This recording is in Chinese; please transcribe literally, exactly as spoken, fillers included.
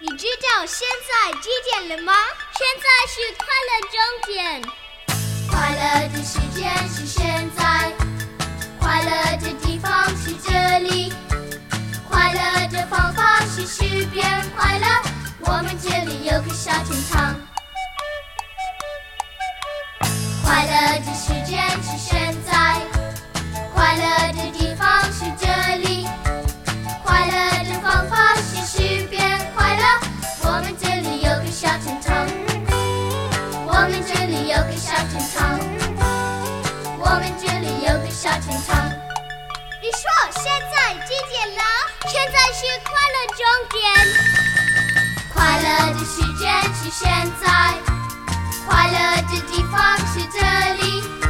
你知道现在几点了吗？现在是快乐终点。快乐的时间是现在，快乐的地方是这里，快乐的方法是使别人快乐。我们这里有个小天堂。快乐的时间是现在，快乐的地方是这里，快乐的方法是使别人快乐。我们这里有个小天堂，我们这里有个小天堂，我们这里有个小天堂。你说现在几点了？现在是快乐终点。快乐的时间是现在，快乐的地方是这里。